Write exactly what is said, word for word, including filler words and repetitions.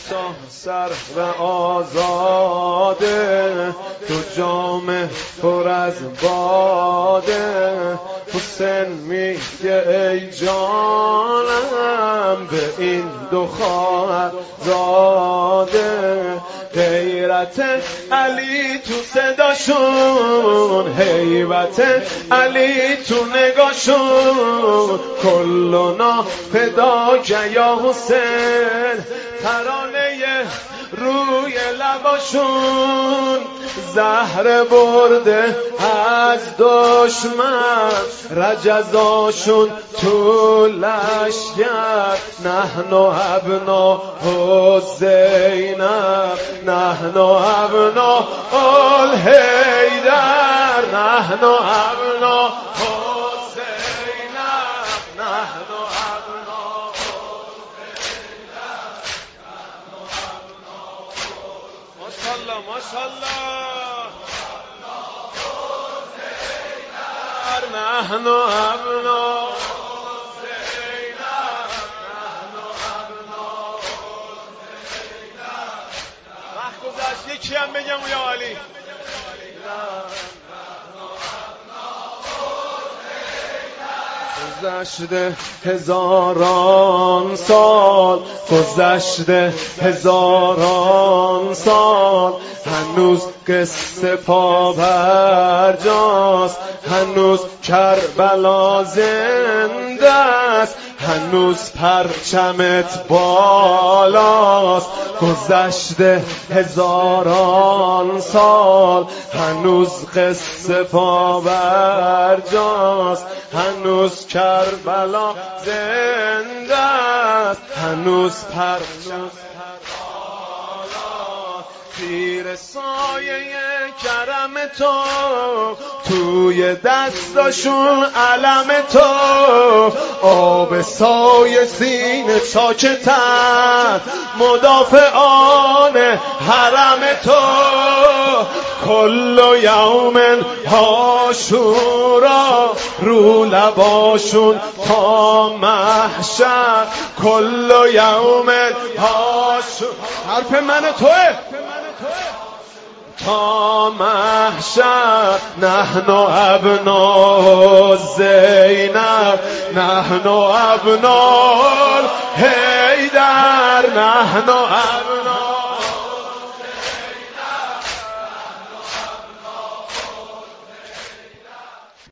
سر و آزاده، دو جام پر از باده. حسین میگه ای جانم به این دو خواهر زاده. غیرت علی تو صداشون، هیبت علی تو نگاشون. کلنا فداک یا حسین، ترانه روی لباشون. زهر برده از دشمن، رجزاشون تو لشگر. نحن ابنا حسینم، نحن ابنا الحیدر، نحن ابنا حسینم، نحن ابنا ماشاءالله ماشاءالله. نحن ابنا حسینم، نحن ابنا حسینم. وقت گذشت یکی هم بگم یا علی. گذشته هزاران سال، گذشته هزاران سال، هنوز قصه پا برجاست. هنوز کربلا زنده است، هنوز پرچمت بالاست. گذشته هزاران سال، هنوز قصه پا برجاست. هنوز کربلا زنده است، هنوز پرچم زیر سایه کرم تو، توی دستاشون علم تو. آب سایه سینه ساکتن، مدافعان حرم تو. کل یوم عاشورا، رو لباشون تا محشر. کل یوم عاشورا، حرف من توه تا محشر. نحن ابنا زینب، نحن ابنا الحیدر، نحن ابنا